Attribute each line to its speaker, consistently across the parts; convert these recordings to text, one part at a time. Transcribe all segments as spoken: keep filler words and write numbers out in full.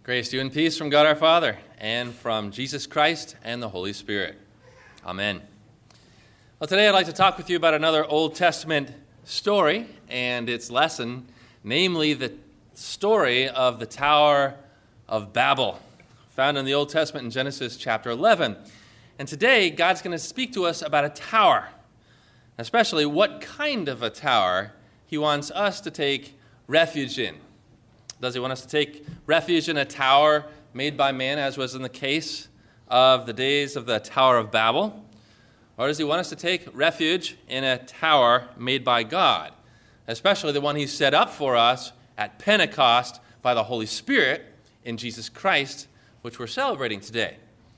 Speaker 1: Grace to you and peace from God our Father and from Jesus Christ and the Holy Spirit. Amen. Well, today I'd like to talk with you about another Old Testament story and its lesson, namely the story of the Tower of Babel, found in the Old Testament in Genesis chapter eleven. And today, God's going to speak to us about a tower, especially what kind of a tower he wants us to take refuge in. Does he want us to take refuge in a tower made by man, as was in the case of the days of the Tower of Babel? Or does he want us to take refuge in a tower made by God, especially the one he set up for us at Pentecost by the Holy Spirit in Jesus Christ, which we're celebrating today?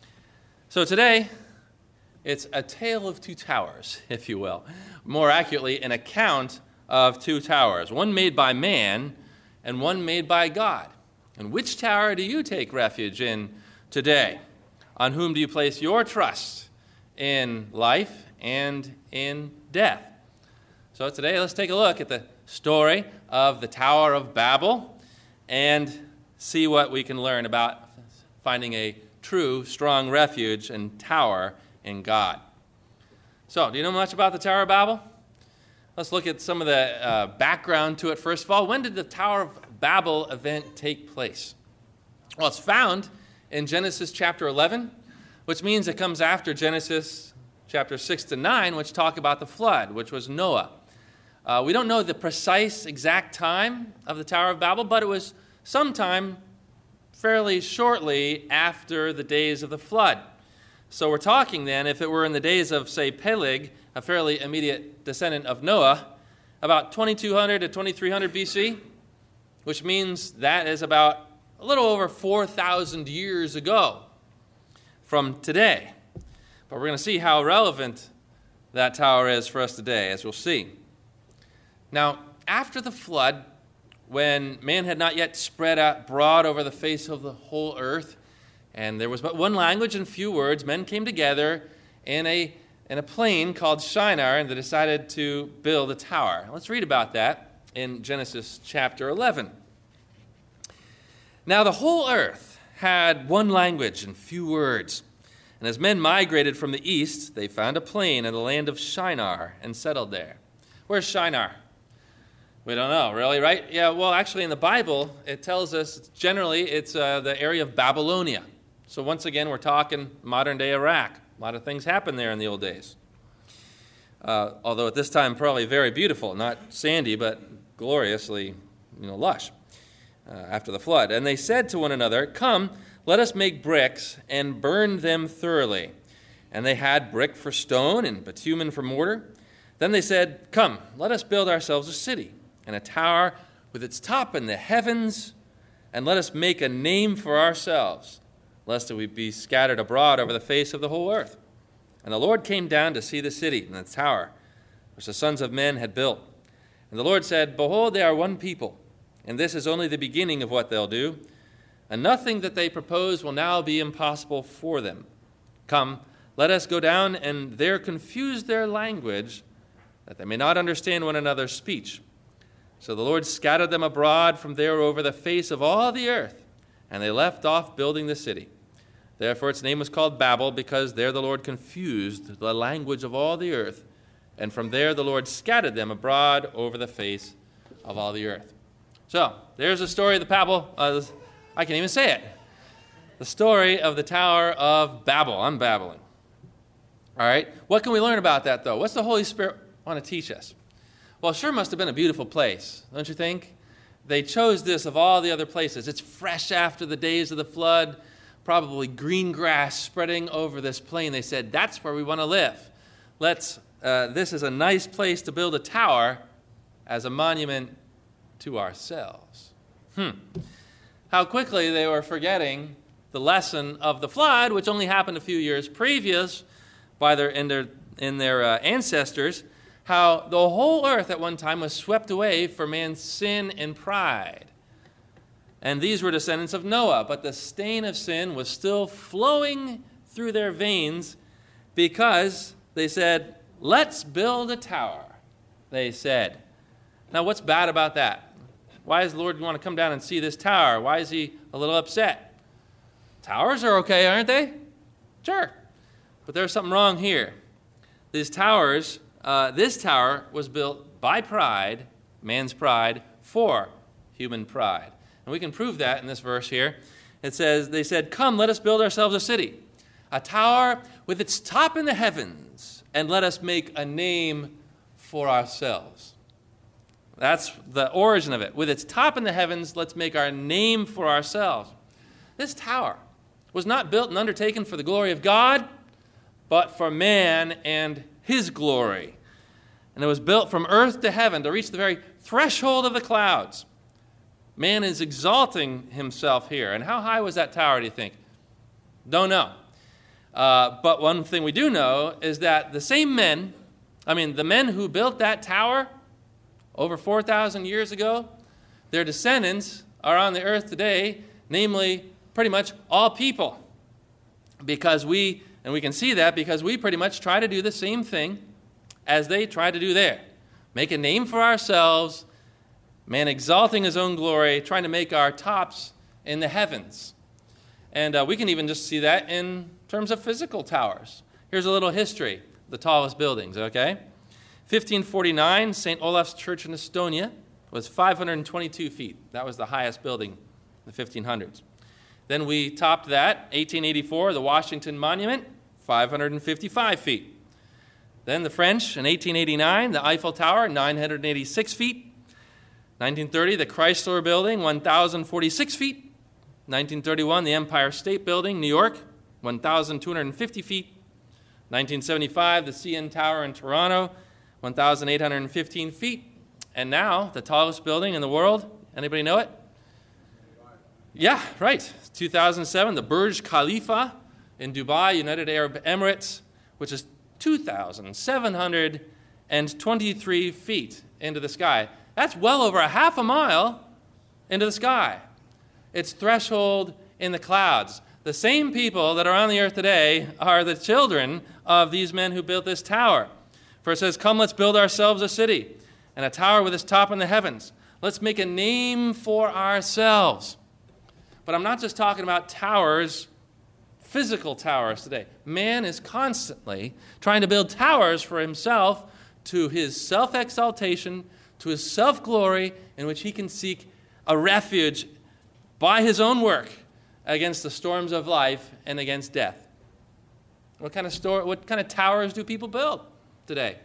Speaker 1: So today, it's a tale of two towers, if you will. More accurately, an account of two towers, one made by man and one made by God. And which tower do you take refuge in today? On whom do you place your trust in life and in death? So today, let's take a look at the story of the Tower of Babel and see what we can learn about finding a true, strong refuge and tower in God. So, do you know much about the Tower of Babel? Let's look at some of the uh, background to it first of all. When did the Tower of Babel event take place? Well, it's found in Genesis chapter eleven, which means it comes after Genesis chapter six to nine, which talk about the flood, which was Noah. Uh, we don't know the precise exact time of the Tower of Babel, but it was sometime fairly shortly after the days of the flood. So we're talking then, if it were in the days of, say, Peleg, a fairly immediate descendant of Noah, about twenty-two hundred to twenty-three hundred B C, which means that is about a little over four thousand years ago from today. But we're going to see how relevant that tower is for us today, as we'll see. Now, after the flood, when man had not yet spread out broad over the face of the whole earth, and there was but one language and few words, men came together in a in a plain called Shinar, and they decided to build a tower. Let's read about that in Genesis chapter eleven. Now the whole earth had one language and few words, and as men migrated from the east, they found a plain in the land of Shinar and settled there. Where's Shinar? We don't know, really, right? Yeah, well, actually, in the Bible, it tells us generally it's uh, the area of Babylonia. So once again, we're talking modern-day Iraq. A lot of things happened there in the old days. Uh, although at this time, probably very beautiful, not sandy, but gloriously, you know, lush uh, after the flood. And they said to one another, "Come, let us make bricks and burn them thoroughly." And they had brick for stone and bitumen for mortar. Then they said, "Come, let us build ourselves a city and a tower with its top in the heavens, and let us make a name for ourselves, lest we be scattered abroad over the face of the whole earth." And the Lord came down to see the city and the tower, which the sons of men had built. And the Lord said, "Behold, they are one people, and this is only the beginning of what they'll do, and nothing that they propose will now be impossible for them. Come, let us go down and there confuse their language, that they may not understand one another's speech." So the Lord scattered them abroad from there over the face of all the earth, and they left off building the city. Therefore its name was called Babel, because there the Lord confused the language of all the earth, and from there the Lord scattered them abroad over the face of all the earth. So there's the story of the Babel. Uh, I can't even say it. The story of the Tower of Babel. I'm babbling. All right. What can we learn about that, though? What's the Holy Spirit want to teach us? Well, it sure must have been a beautiful place, don't you think? They chose this of all the other places. It's fresh after the days of the flood, probably green grass spreading over this plain. They said, that's where we want to live. Let's. Uh, this is a nice place to build a tower as a monument to ourselves. Hmm. How quickly they were forgetting the lesson of the flood, which only happened a few years previous by their in their, in their uh, ancestors, how the whole earth at one time was swept away for man's sin and pride. And these were descendants of Noah, but the stain of sin was still flowing through their veins because they said, "Let's build a tower," they said. Now, what's bad about that? Why does the Lord want to come down and see this tower? Why is he a little upset? Towers are okay, aren't they? Sure. But there's something wrong here. These towers, uh, this tower was built by pride, man's pride, for human pride. And we can prove that in this verse here. It says, they said, "Come, let us build ourselves a city, a tower with its top in the heavens, and let us make a name for ourselves." That's the origin of it. With its top in the heavens, let's make our name for ourselves. This tower was not built and undertaken for the glory of God, but for man and his glory. And it was built from earth to heaven to reach the very threshold of the clouds. Man is exalting himself here. And how high was that tower, do you think? Don't know. Uh, but one thing we do know is that the same men, I mean, the men who built that tower over four thousand years ago, their descendants are on the earth today, namely pretty much all people. Because we, and we can see that because we pretty much try to do the same thing as they try to do there. Make a name for ourselves, man exalting his own glory, trying to make our tops in the heavens. And uh, we can even just see that in terms of physical towers. Here's a little history of the tallest buildings, okay? fifteen forty-nine, Saint Olaf's Church in Estonia was five hundred twenty-two feet. That was the highest building in the fifteen hundreds. Then we topped that, eighteen eighty-four, the Washington Monument, five hundred fifty-five feet. Then the French in eighteen eighty-nine, the Eiffel Tower, nine hundred eighty-six feet. nineteen thirty, the Chrysler Building, one thousand forty-six feet. nineteen thirty-one, the Empire State Building, New York, one thousand two hundred fifty feet. nineteen seventy-five, the C N Tower in Toronto, one thousand eight hundred fifteen feet. And now, the tallest building in the world, anybody know it? Yeah, right. two thousand seven, the Burj Khalifa in Dubai, United Arab Emirates, which is two thousand seven hundred twenty-three feet into the sky. That's well over a half a mile into the sky. Its threshold in the clouds. The same people that are on the earth today are the children of these men who built this tower. For it says, "Come, let's build ourselves a city, and a tower with its top in the heavens. Let's make a name for ourselves." But I'm not just talking about towers, physical towers today. Man is constantly trying to build towers for himself to his self-exaltation, to his self-glory, in which he can seek a refuge by his own work against the storms of life and against death. What kind of store, what kind of towers do people build today?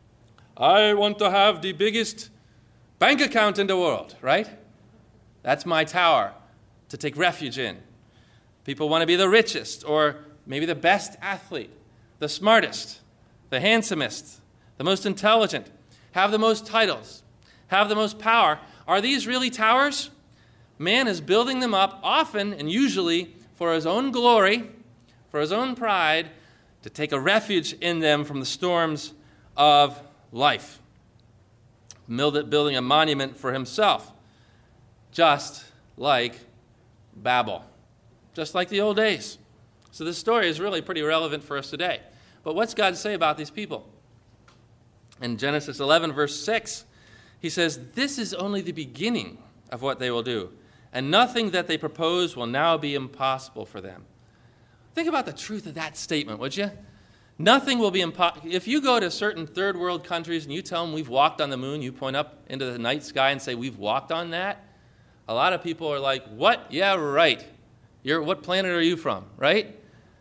Speaker 1: I want to have the biggest bank account in the world, right? That's my tower to take refuge in. People want to be the richest, or maybe the best athlete, the smartest, the handsomest, the most intelligent, have the most titles, have the most power. Are these really towers? Man is building them up often and usually for his own glory, for his own pride, to take a refuge in them from the storms of life. Building a monument for himself, just like Babel, just like the old days. So this story is really pretty relevant for us today. But what's God say about these people? In Genesis eleven, verse six, he says, "This is only the beginning of what they will do, and nothing that they propose will now be impossible for them." Think about the truth of that statement, would you? Nothing will be impossible. If you go to certain third world countries and you tell them we've walked on the moon, you point up into the night sky and say we've walked on that, a lot of people are like, "What? Yeah, right. You're, what planet are you from?" Right?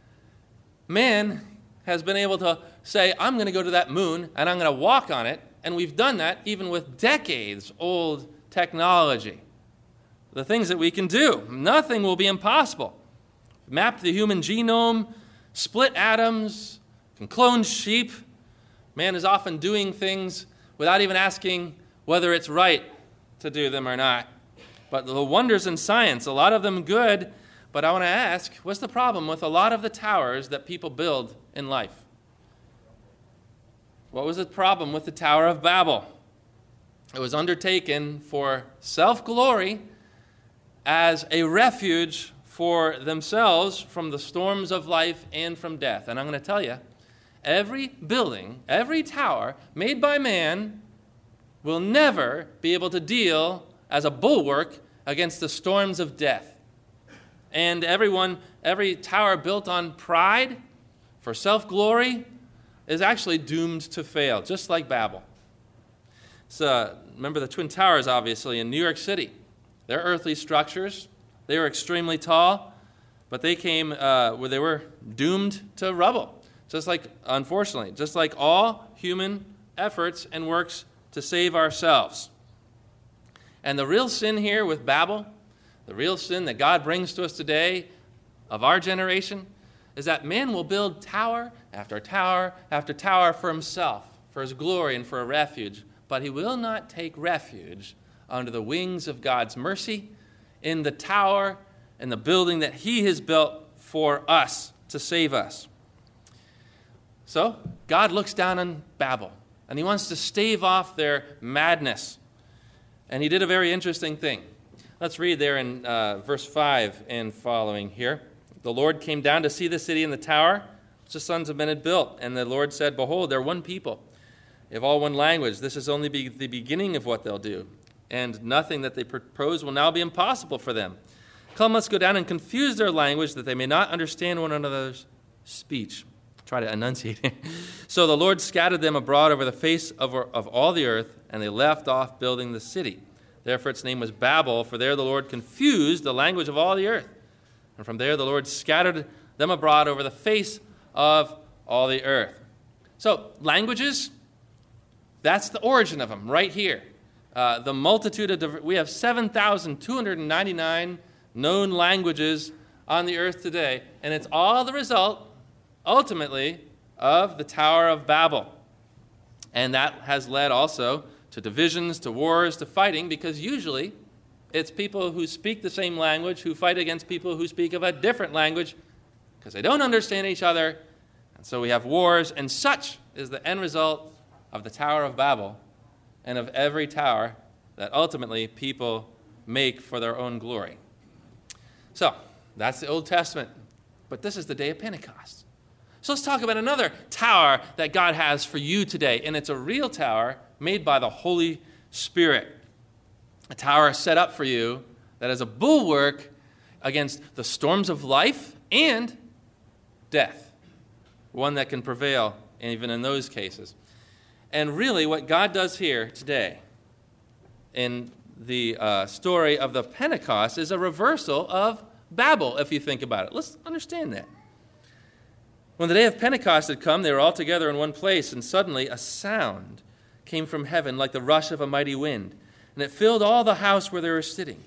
Speaker 1: Man has been able to say, "I'm going to go to that moon and I'm going to walk on it," and we've done that even with decades-old technology. The things that we can do, nothing will be impossible. Mapped the human genome, split atoms, can clone sheep. Man is often doing things without even asking whether it's right to do them or not. But the wonders in science, a lot of them good, but I want to ask, what's the problem with a lot of the towers that people build in life? What was the problem with the Tower of Babel? It was undertaken for self-glory as a refuge for themselves from the storms of life and from death. And I'm going to tell you, every building, every tower made by man will never be able to deal as a bulwark against the storms of death. And everyone, every tower built on pride for self-glory is actually doomed to fail, just like Babel. So remember the Twin Towers, obviously, in New York City. They're earthly structures. They were extremely tall, but they came uh, where they were doomed to rubble, just like, unfortunately, just like all human efforts and works to save ourselves. And the real sin here with Babel, the real sin that God brings to us today of our generation, is that man will build tower after tower after tower for himself, for his glory and for a refuge, but he will not take refuge under the wings of God's mercy in the tower and the building that he has built for us to save us. So God looks down on Babel, and he wants to stave off their madness. And he did a very interesting thing. Let's read there in uh, verse five and following here. The Lord came down to see the city and the tower which the sons of men had built. And the Lord said, behold, they're one people. They have all one language. This is only be the beginning of what they'll do. And nothing that they propose will now be impossible for them. Come, let's go down and confuse their language that they may not understand one another's speech. Try to enunciate it. So the Lord scattered them abroad over the face of, of all the earth, and they left off building the city. Therefore its name was Babel, for there the Lord confused the language of all the earth. And from there the Lord scattered them abroad over the face of all the earth. So languages, that's the origin of them right here. Uh, the multitude of, diver- we have seven thousand two hundred ninety-nine known languages on the earth today, and it's all the result, ultimately, of the Tower of Babel. And that has led also to divisions, to wars, to fighting, because usually it's people who speak the same language who fight against people who speak of a different language because they don't understand each other. And so we have wars, and such is the end result of the Tower of Babel and of every tower that ultimately people make for their own glory. So that's the Old Testament, but this is the day of Pentecost. So let's talk about another tower that God has for you today, and it's a real tower made by the Holy Spirit. A tower set up for you that is a bulwark against the storms of life and death, one that can prevail even in those cases. And really what God does here today in the uh, story of the Pentecost is a reversal of Babel, if you think about it. Let's understand that. When the day of Pentecost had come, they were all together in one place, and suddenly a sound came from heaven like the rush of a mighty wind, and it filled all the house where they were sitting.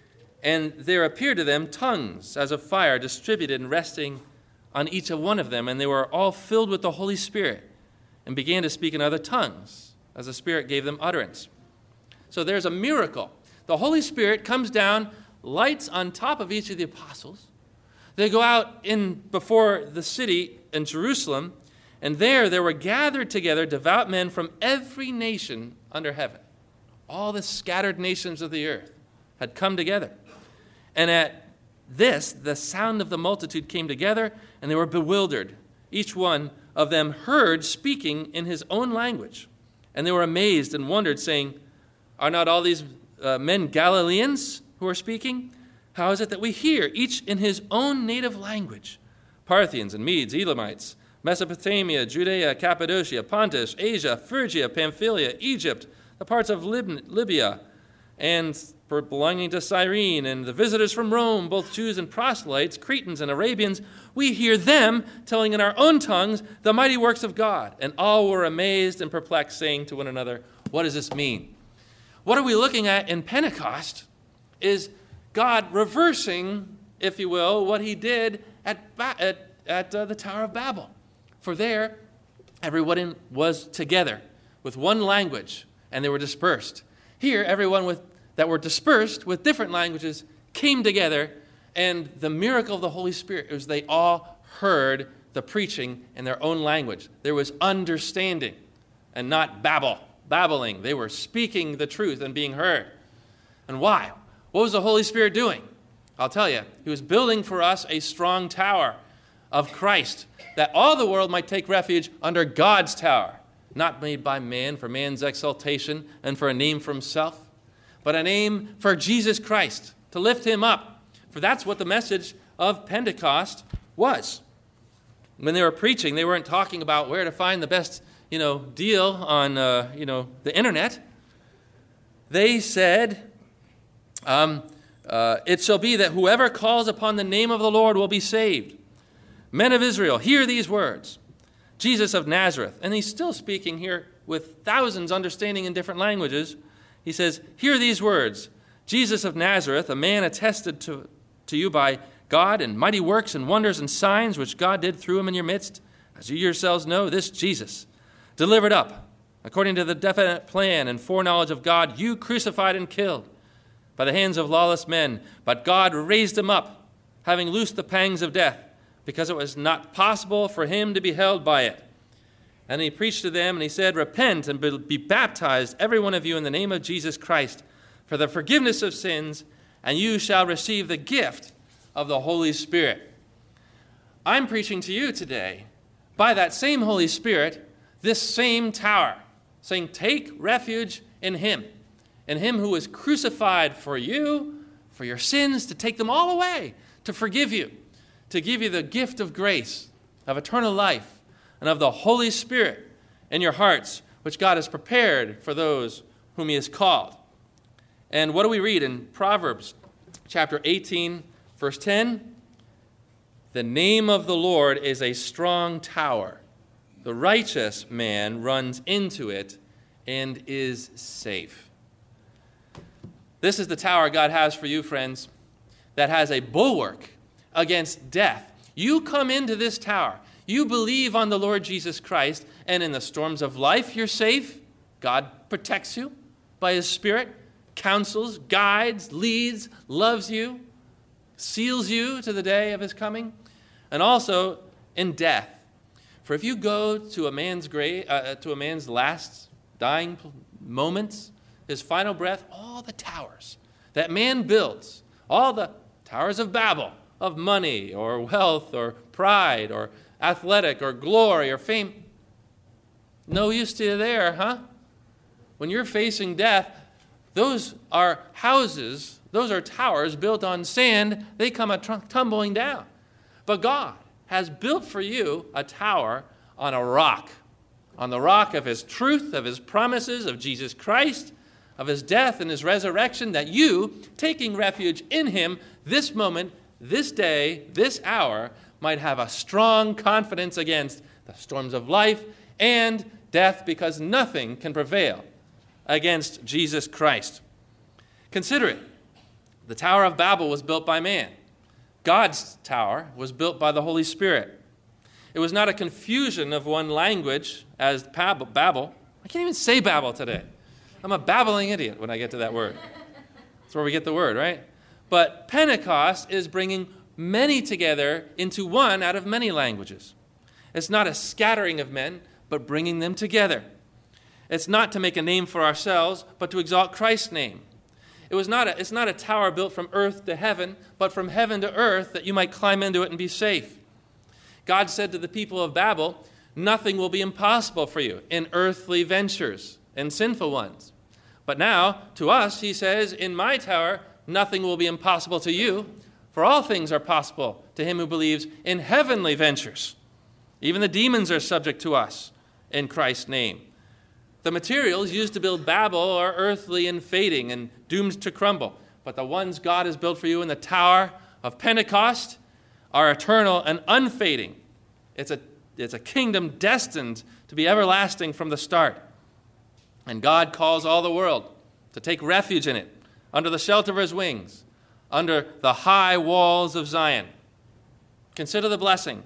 Speaker 1: And there appeared to them tongues as of fire, distributed and resting on each of one of them, and they were all filled with the Holy Spirit, and began to speak in other tongues, as the Spirit gave them utterance. So there's a miracle. The Holy Spirit comes down, lights on top of each of the apostles. They go out in before the city in Jerusalem, and there there were gathered together devout men from every nation under heaven. All the scattered nations of the earth had come together. And at this, the sound of the multitude came together, and they were bewildered. Each one of them heard speaking in his own language. And they were amazed and wondered, saying, are not all these uh, men Galileans who are speaking? How is it that we hear, each in his own native language? Parthians and Medes, Elamites, Mesopotamia, Judea, Cappadocia, Pontus, Asia, Phrygia, Pamphylia, Egypt, the parts of Lib- Libya, and belonging to Cyrene, and the visitors from Rome, both Jews and proselytes, Cretans and Arabians, we hear them telling in our own tongues the mighty works of God. And all were amazed and perplexed, saying to one another, what does this mean? What are we looking at in Pentecost is God reversing, if you will, what he did at, ba- at, at uh, the Tower of Babel. For there, everyone was together with one language, and they were dispersed. Here, everyone with, that were dispersed with different languages came together, and the miracle of the Holy Spirit was they all heard the preaching in their own language. There was understanding and not babble, babbling. They were speaking the truth and being heard. And why? What was the Holy Spirit doing? I'll tell you. He was building for us a strong tower of Christ, that all the world might take refuge under God's tower, not made by man for man's exaltation and for a name for himself, but a name for Jesus Christ, to lift him up. For that's what the message of Pentecost was. When they were preaching, they weren't talking about where to find the best, you know, deal on, uh, you know, the internet. They said, um, uh, it shall be that whoever calls upon the name of the Lord will be saved. Men of Israel, hear these words. Jesus of Nazareth, and he's still speaking here with thousands understanding in different languages. He says, hear these words. Jesus of Nazareth, a man attested to, to you by God in mighty works and wonders and signs which God did through him in your midst, as you yourselves know, this Jesus, delivered up, according to the definite plan and foreknowledge of God, you crucified and killed by the hands of lawless men, but God raised him up, having loosed the pangs of death, because it was not possible for him to be held by it. And he preached to them, and he said, repent and be baptized, every one of you, in the name of Jesus Christ, for the forgiveness of sins, and you shall receive the gift of the Holy Spirit. I'm preaching to you today, by that same Holy Spirit, this same tower, saying, take refuge in him, in him who was crucified for you, for your sins, to take them all away, to forgive you, to give you the gift of grace, of eternal life, and of the Holy Spirit in your hearts, which God has prepared for those whom he has called. And what do we read in Proverbs chapter eighteen, verse ten? The name of the Lord is a strong tower. The righteous man runs into it and is safe. This is the tower God has for you, friends, that has a bulwark against death. You come into this tower. You believe on the Lord Jesus Christ, and in the storms of life, you're safe. God protects you by his Spirit, counsels, guides, leads, loves you, seals you to the day of his coming, and also in death. For if you go to a man's grave, uh, to a man's last dying moments, his final breath, all the towers that man builds, all the towers of Babel, of money or wealth or pride or athletic or glory or fame, no use to you there, huh? When you're facing death, those are houses, those are towers built on sand. They come a tr- tumbling down. But God has built for you a tower on a rock, on the rock of his truth, of his promises, of Jesus Christ, of his death and his resurrection, that you, taking refuge in him this moment, this day, this hour, might have a strong confidence against the storms of life and death, because nothing can prevail against Jesus Christ. Consider it. The Tower of Babel was built by man. God's tower was built by the Holy Spirit. It was not a confusion of one language as Babel. I can't even say Babel today. I'm a babbling idiot when I get to that word. That's where we get the word, right? But Pentecost is bringing many together into one out of many languages. It's not a scattering of men, but bringing them together. It's not to make a name for ourselves, but to exalt Christ's name. It was not a, it's not a tower built from earth to heaven, but from heaven to earth, that you might climb into it and be safe. God said to the people of Babel, nothing will be impossible for you in earthly ventures and sinful ones. But now, to us, he says, in my tower, nothing will be impossible to you, for all things are possible to him who believes in heavenly ventures. Even the demons are subject to us in Christ's name. The materials used to build Babel are earthly and fading and doomed to crumble. But the ones God has built for you in the Tower of Pentecost are eternal and unfading. It's a, it's a kingdom destined to be everlasting from the start. And God calls all the world to take refuge in it, under the shelter of his wings, under the high walls of Zion. Consider the blessing.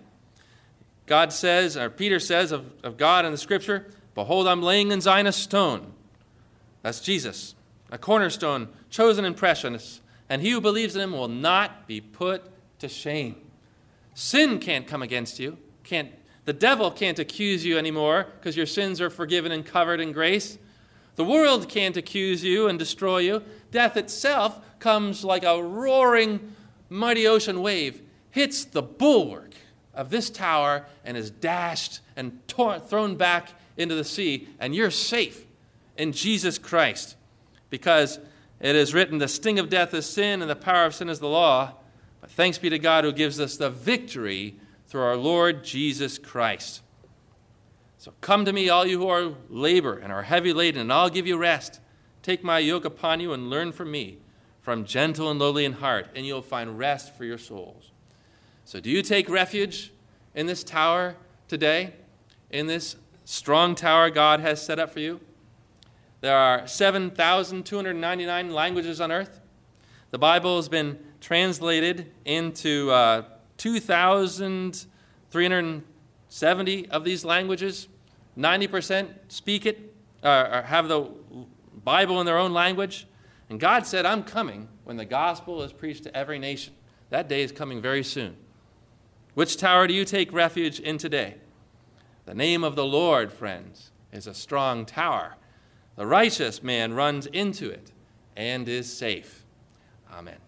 Speaker 1: God says, or Peter says of, of God in the Scripture, behold, I'm laying in Zion a stone. That's Jesus, a cornerstone, chosen and precious, and he who believes in him will not be put to shame. Sin can't come against you. Can't, the devil can't accuse you anymore because your sins are forgiven and covered in grace. The world can't accuse you and destroy you. Death itself comes like a roaring, mighty ocean wave, hits the bulwark of this tower and is dashed and tor- thrown back into the sea, and you're safe in Jesus Christ, because It is written, the sting of death is sin, and the power of sin is the law. But thanks be to God who gives us the victory through our Lord Jesus Christ. So come to me, all you who are labor and are heavy laden, and I'll give you rest. Take my yoke upon you and learn from me, for I'm gentle and lowly in heart, and you'll find rest for your souls. So do you take refuge in this tower today, in this strong tower God has set up for you? There are seven thousand two hundred ninety-nine languages on earth. The Bible has been translated into uh, two thousand three hundred seventy of these languages. ninety percent speak it, uh, or have the Bible in their own language. And God said, I'm coming when the gospel is preached to every nation. That day is coming very soon. Which tower do you take refuge in today? The name of the Lord, friends, is a strong tower. The righteous man runs into it and is safe. Amen.